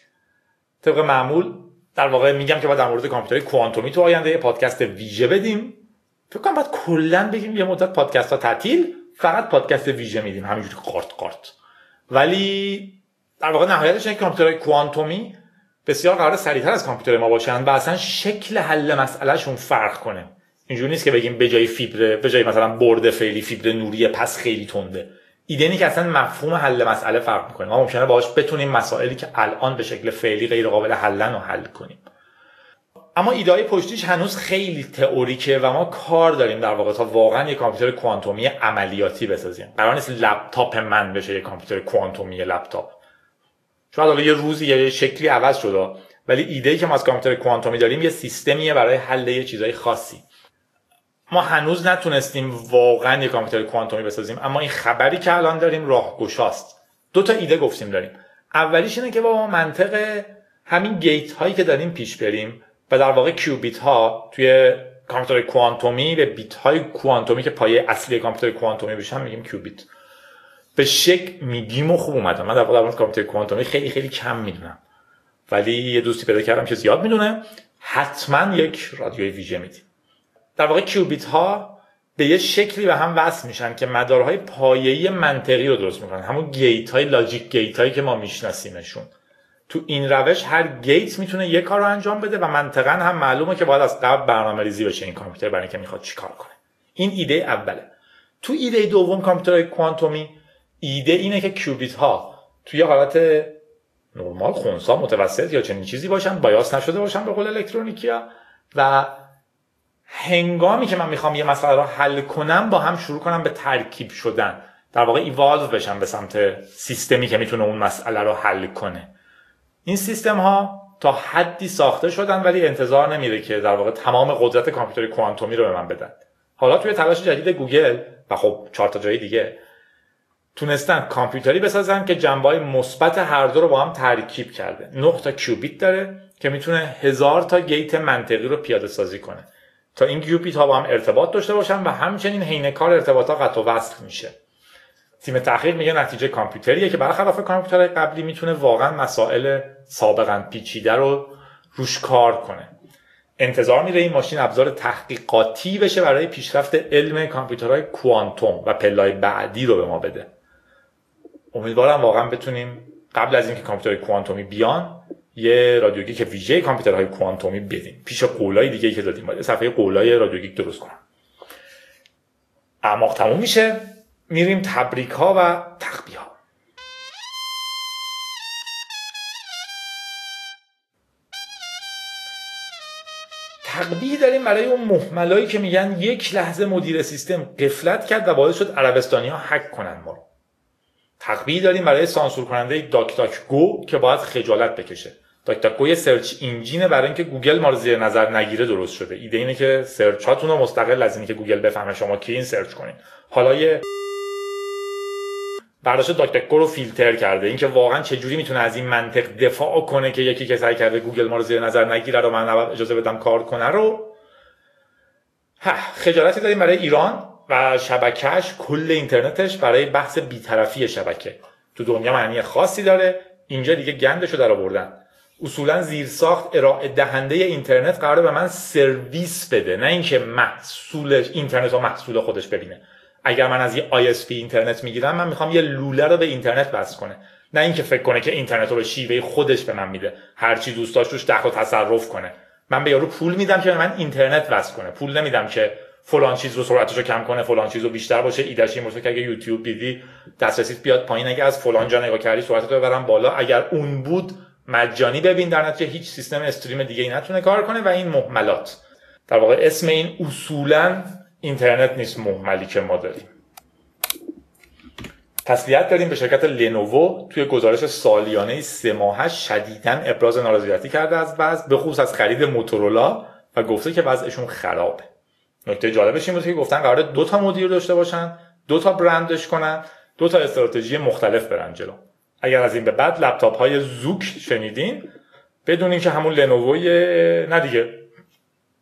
طبق معمول در واقع میگم که باید در مورد کامپیوترهای کوانتومی تو آینده یه پادکست ویژه بدیم. فکر کنم باید کلا بگیم یه مدت پادکست ها تعطیل، فقط پادکست ویژه میدیم همینجوری قارت. ولی در واقع نهایتش اینه که کامپیوترهای کوانتومی بسیار قراره سریعتر از کامپیوتر ما باشن و اصلا شکل حل مسئلهشون فرق کنه. اینجوری نیست که بگیم به جای فیبر، به جای مثلا برد فعلی فیبر نوریه پس خیلی تنده. ایده اینه که اصلا مفهوم حل مسئله فرق میکنه. ما ممکنه باهاش بتونیم مسائلی که الان به شکل فعلی غیر قابل حلن رو حل کنیم. اما ایده‌های پشتیش هنوز خیلی تئوریکه و ما کار داریم در واقع تا واقعا یک کامپیوتر کوانتومی عملیاتی بسازیم. قرار نیست لپتاپ من بشه یک کامپیوتر کوانتومی لپتاپ. شاید حالا یه روزی یه شکلی عوض شده، ولی ایده‌ای که ما از کامپیوتر کوانتومی داریم یه سیستمیه برای حل یه چیزای خاصی. ما هنوز نتونستیم واقعا یک کامپیوتر کوانتومی بسازیم، اما این خبری که الان داریم راهگشاست. 2 تا ایده گفتیم داریم. اولیش اینه که با منطق همین گیت هایی که داریم پیش بریم و در واقع کیوبیت ها توی کامپیوتر کوانتومی به بیت های کوانتومی که پایه اصلی کامپیوتر کوانتومی بشن میگیم کیوبیت. به شکل میگیم و خوب اومدم. من در مورد کامپیوتر کوانتومی خیلی خیلی کم میدونم، ولی یه دوستی پیدا کردم که زیاد میدونه. حتما یک رادیوی ویژه میدیم. در واقع کیوبیت ها به یه شکلی به هم وصل میشن که مدارهای پایه‌ای منطقی رو درست میکنن، همون گیت های لاجیک گیت هایی که ما میشناسیمشون. تو این روش هر گیت میتونه یه کار رو انجام بده و منطقاً هم معلومه که باید از قبل برنامه‌ریزی بشه این کامپیوتر برای اینکه میخواد چیکار کنه. این ایده اوله. تو ایده دوم کامپیوتر کوانتومی ایده اینه که کیوبیت ها توی حالت نرمال، خنثی، متوسط یا چنین چیزی باشن، بایاس نشده باشن به قول الکترونیکیا، و هنگامی که من میخوام یه مسئله رو حل کنم با هم شروع کنم به ترکیب شدن، در واقع ایوالو بشن به سمت سیستمی که میتونه اون مسئله رو حل کنه. این سیستم ها تا حدی ساخته شدن ولی انتظار نمیره که در واقع تمام قدرت کامپیوتر کوانتومی رو به من بدن. حالا توی تلاش جدید گوگل و خب 4 تا جای دیگه تونستن کامپیوتری بسازن که جنبه‌های مثبت هر دو رو با هم ترکیب کرده. 9 تا کیوبیت داره که میتونه 1000 تا گیت منطقی رو پیاده سازی کنه تا این کیوبیت ها با هم ارتباط داشته باشن و همچنین حین کار ارتباطات قطع و وصل میشه. تیم تحقیق میگه نتیجه کامپیوتریه که برخلاف کامپیوترهای قبلی میتونه واقعا مسائل سابقاً پیچیده رو روش کار کنه. انتظار میره این ماشین ابزار تحقیقاتی بشه برای پیشرفت علم کامپیوترهای کوانتوم و پله‌های بعدی رو به ما بده. امیدوارم واقعا بتونیم قبل از اینکه کامپیوترهای کوانتومی بیان یه رادیوگیک ویژه کامپیوترهای کوانتومی بدیم. پیش قولای دیگه‌ای که دادیم باید صفحه قولای رادیوگیک درست کنم. اعماق تموم میشه، میریم تبریک ها و تخبیه ها. تقبیه داریم برای اون مهملایی که میگن یک لحظه مدیر سیستم غفلت کرد و باعث شد عربستانی ها هک کنن ما رو. تقبیه داریم برای سانسور کننده داک داک گو که باید خجالت بکشه. داک داک گو یه سرچ انجینه برای اینکه گوگل ما رو زیر نظر نگیره درست شده. ایده اینه که سرچ هاتون رو مستقل از اینکه گوگل بفهمه شما کی این سرچ کنین. حالا یه برداشت داک داک گو رو فیلتر کرده. اینکه واقعا چه جوری میتونه از این منطق دفاع کنه که یکی که سعی کرده گوگل ما رو زیر نظر نگیره رو من اجازه بدم کار کنه رو. خجالتی داریم برای ایران و شبکهش، کل اینترنتش برای بحث بی‌طرفی شبکه. تو دنیا معنی خاصی داره، اینجا دیگه گندشو در آوردن. اصولا زیرساخت ارائه دهنده اینترنت قراره به من سرویس بده، نه اینکه محصول اینترنت رو محصول خودش ببینه. اگر من از یه ISP اینترنت میگیرم، من میخوام یه لوله رو به اینترنت وصل کنه، نه اینکه فکر کنه که اینترنت رو به شیوه خودش به من میده، هر چی دوست داشت روش دخل و تصرف کنه. من به یارو پول میدم که به من اینترنت وصل کنه، پول نمیدم که فلان چیز رو سرعتش رو کم کنه، فلان چیز رو بیشتر باشه. ایدهش این باشه که اگه یوتیوب دیدی دسترسیت بیاد پایین، اگه از فلان جا نگاه کردی سرعتت رو ببرم بالا. اگر اون بود مجانی ببین، در نتیجه هیچ سیستم استریم دیگه ای نتونه کار کنه. و این مهملات، در واقع اسم این اصولا اینترنت نیست، مهملی که ما داریم. تسلیت داریم به شرکت لنوو. توی گزارش سالیانه 3 ماهه شدیداً ابراز نارضایتی کرده از وضع، به خصوص از خرید موتورولا، و گفته که وضعشون خرابه. نکته جالبش این بود که گفتن قراره 2 تا مدیر داشته باشن، 2 تا برندش کنن، 2 تا استراتژی مختلف برن جلو. اگر از این به بعد لپتاپ های زوک شنیدین، بدونین که همون لنووی، نه دیگه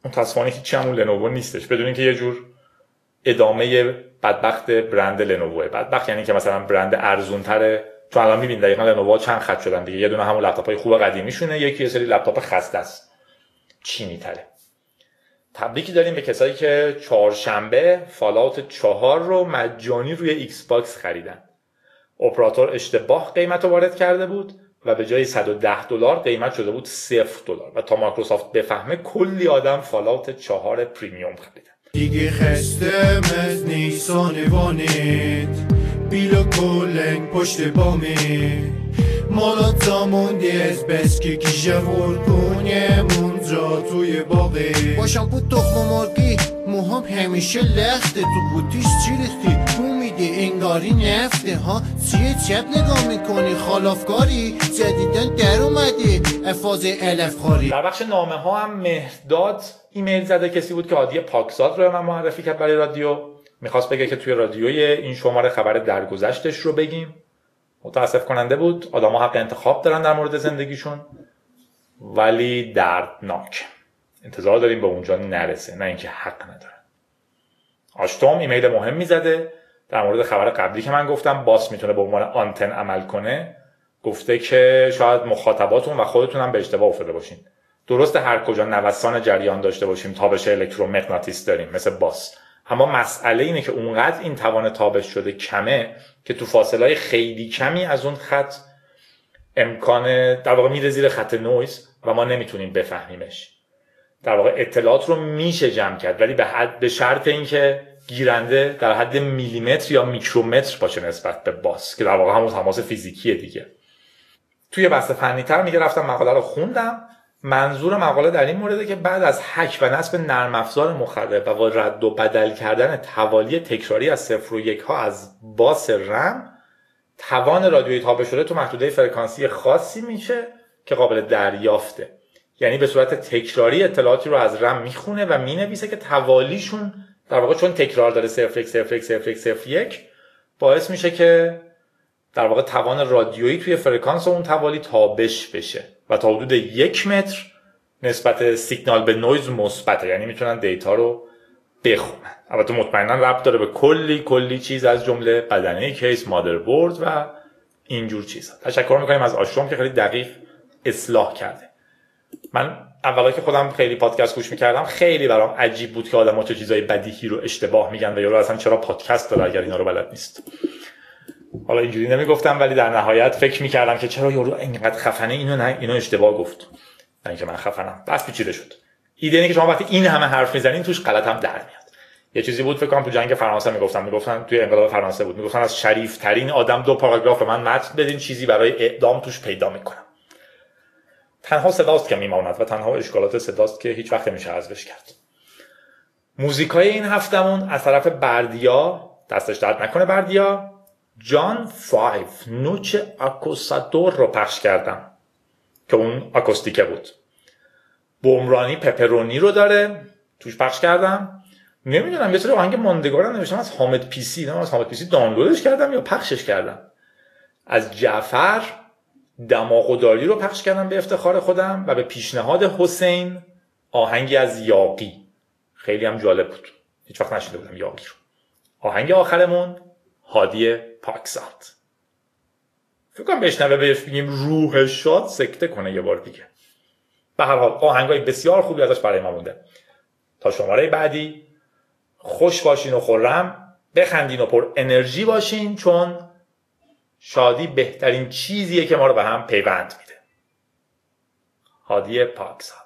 متاسفانه هیچی همون لنوو نیستش، بدون اینکه یه جور ادامه بدبخت برند لنووه. بدبخت یعنی که مثلا برند ارزون‌تره، چون الان می‌بینید دقیقاً لنوو چند خط شدن دیگه، یه دونه همون لپتاپ‌های خوب قدیمیشونه، یکی یه سری لپتاپ خسته است چینی‌تره. تبریکی داریم به کسایی که چهارشنبه فالاوت 4 رو مجانی روی ایکس باکس خریدن. اپراتور اشتباه قیمت رو وارد کرده بود و به جای $110 قیمت شده بود $0 و تا مایکروسافت بفهمه کلی آدم فالاوت 4 پریمیوم خریدن. دیگه خستمت نیسان وانت بیلا کلنگ پشت بامه مالا تاموندی از بس که کیشه خورکونه منجا توی باقه باشم بود تخم مرگی موهام همیشه لخته تو بوتیش چی ریختی تو میده انگاری نفته ها چیه چپ نگاه میکنی خالافکاری جدیدن در اومده افاظ علف خاری. در بخش نامه ها هم مهرداد ایمیل زده، کسی بود که هادی پاکزاد رو من معرفی کرد برای رادیو، میخواست بگه که توی رادیوی این شماره خبر درگذشتش رو بگیم. متاسف کننده بود، آدم ها حق انتخاب دارن در مورد زندگیشون ولی دردناک، انتظار داریم به اونجا نرسه، نه اینکه حق ندارن. آشتوم ایمیل مهمی زده در مورد خبر قبلی که من گفتم باس میتونه به عنوان آنتن عمل کنه. گفته که شاید مخاطباتون و خودتون هم به اشتباه افتاده باشین. درسته هر کجا نوسان جریان داشته باشیم تابش الکترومغناطیس داریم مثل باس، اما مسئله اینه که اونقدر این توان تابش شده کمه که تو فاصله‌های خیلی کمی از اون خط امکان در واقع میره زیر خط نویز و ما نمیتونیم بفهمیمش. در واقع اطلاعات رو میشه جمع کرد ولی به شرط اینکه گیرنده در حد میلیمتر یا میکرومتر باشه نسبت به باس که در واقع همون تماس فیزیکیه دیگه. توی بحث فنی‌تر میگه رفتم مقاله رو خوندم. منظور مقاله در این مورده که بعد از هک و نصب نرم افزار مخرب و رد و بدل کردن توالی تکراری از 0 و 1 ها از باس رم، توان رادیویی تابع شده تو محدوده فرکانسی خاصی میشه که قابل دریافته. یعنی به صورت تکراری اطلاعاتی رو از رم میخونه و مینویسه که توالیشون در واقع چون تکرار داره 0.0.0.0.1 باعث میشه که در واقع توان رادیویی توی فرکانس اون توالی تابش بشه و تا حدود 1 متر نسبت سیگنال به نویز مثبته، یعنی میتونن دیتا رو بخونن. البته مطمئنا ربط داره به کلی چیز از جمله بدنه کیس، مادربرد و اینجور چیزا. تشکر میکنیم از آشوم که خیلی دقیق اصلاح کرده. من اولا که خودم خیلی پادکست گوش میکردم خیلی برام عجیب بود که آدم‌ها چه چیزای بدیهی رو اشتباه میگن و یارو اصلا چرا پادکست داره اگر اینا رو بلد نیست. حالا اینجوری نمیگفتم ولی در نهایت فکر میکردم که چرا یارو اینقدر خفنه اینو اشتباه گفت. نه اینکه من خفنم، بس پیچیده شد. ایده اینه که شما وقتی این همه حرف میزنین توش غلط هم در میاد. یه چیزی بود فکر کنم تو جنگ فرانسه میگفتن توی انقلاب فرانسه بود، میگفتن از شریف ترین آدم 2 پاراگراف به من متن بدین چیزی برای اعدام توش پیدا میکنم. تنها صداست که میماند و تنها اشکالات صداست که هیچ وقت نمیشه حذفش کرد. موزیکای این هفتمون از طرف بردیا، دستش درد نکنه بردیا، جان 5 نوچ آکوسادور رو پخش کردم که اون آکوستیکه بود. بومرانی پپرونی رو داره توش پخش کردم. نمیدونم یه سری آهنگ ماندگارم نوشتم از حامد پیسی، از حامد پیسی دانلودش کردم یا پخشش کردم. از جعفر دماغداری رو پخش کردم به افتخار خودم و به پیشنهاد حسین آهنگی از یاقی، خیلی هم جالب بود، هیچ وقت نشنیده بودم یاقی رو. آهنگ آخرمون هادی پاکزاد. فکر کنم بشنوه بهش بگیم روح شاد سکته کنه یه بار دیگه. به هر حال آهنگای بسیار خوبی ازش برای ما مونده. تا شماره بعدی خوش باشین و خرم، بخندین و پر انرژی باشین، چون شادی بهترین چیزیه که ما رو به هم پیوند میده. هادی پاکزاد.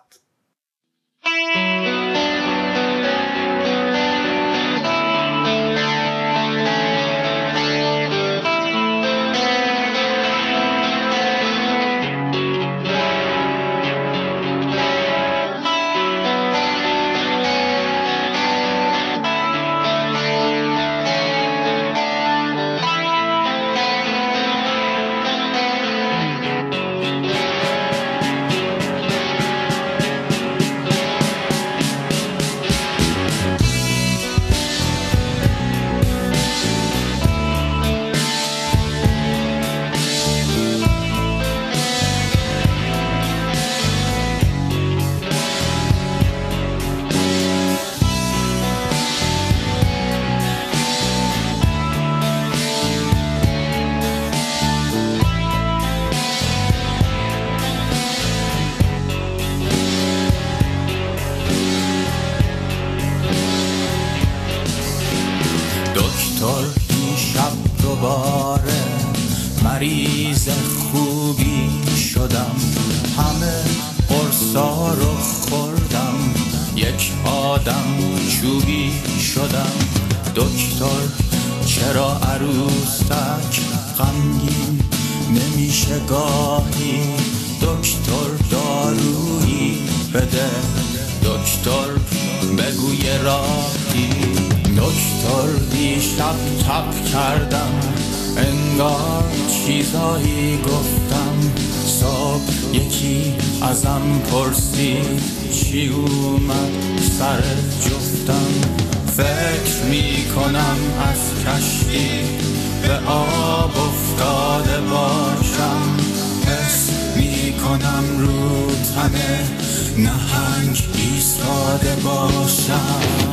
چوبی شدم. دکتر چرا عروسک غمگین نمیشه گاهی؟ دکتر دارویی بده، دکتر بگوی راهی. دکتر دیشب تب کردم، انگار چیزایی گفتم. صبح یکی ازم پرسید چی اومد سر جفتم. فکر میکنم از کشتی به آب افتاده باشم. حس میکنم رو تن نهنگ ایستاده باشم.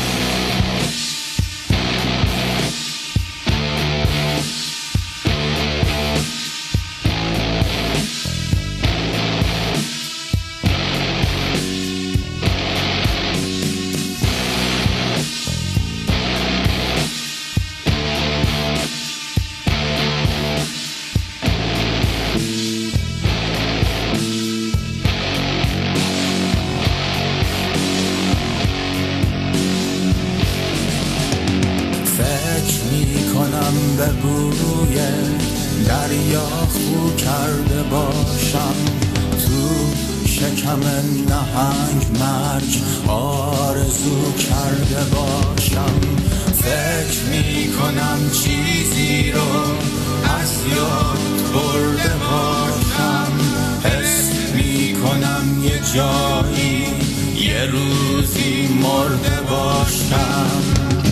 به بوی دریا خو کرده باشم. تو شکم نهنگ مرگ آرزو کرده باشم. فکر میکنم چیزی رو از یاد برده باشم. حس میکنم یه جایی یه روزی مرده باشم.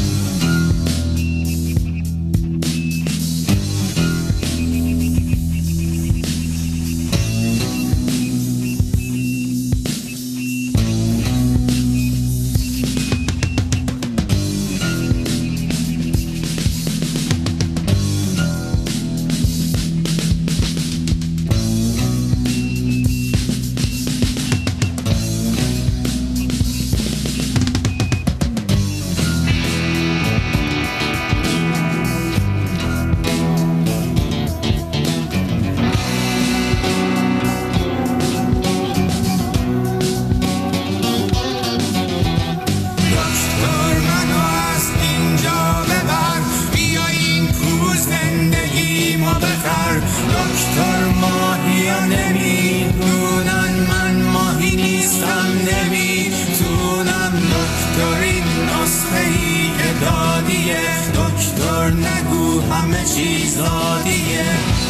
دکتر ماهی ها نمیدونن من ماهی نیستم، نمیتونم. دکتر این نسخه‌ای که دادیه، دکتر نگو همه چیز عادیه.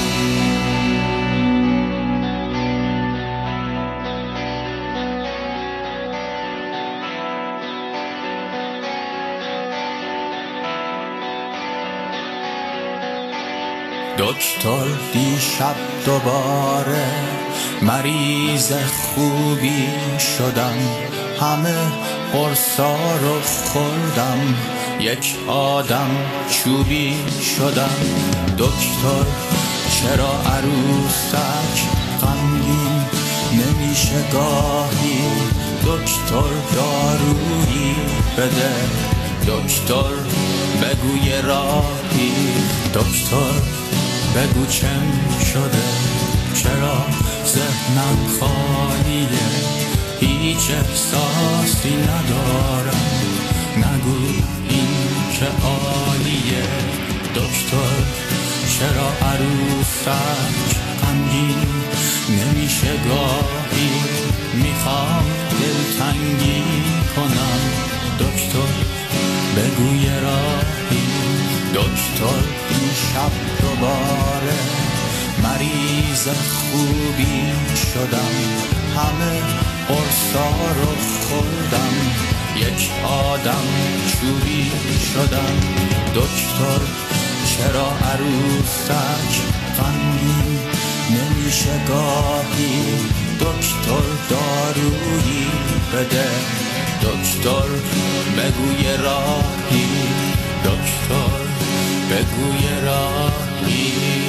دکتر دیشب دوباره مریض خوبی شدم. همه قرصا رو خوردم، یک آدم چوبی شدم. دکتر چرا عروسک غمگین نمیشه گاهی؟ دکتر دارویی بده، دکتر بگوی راهی. دکتر بگو چم شده، چرا ذهنم خالیه؟ هیچ احساسی ندارم، نگو این که عالیه. دکتر چرا عروسک غمگین نمیشه گاهی؟ میخوام دلتنگی کنم، دکتر بگوی راهی. دکتر این شب دوباره مریض خوبی شدم. همه قرصا رو خوردم، یک آدم چوبی شدم. دکتر چرا عروسک غمگین نمیشه گاهی؟ دکتر دارویی بده، دکتر بگوی راهی. دکتر بگوی راهی.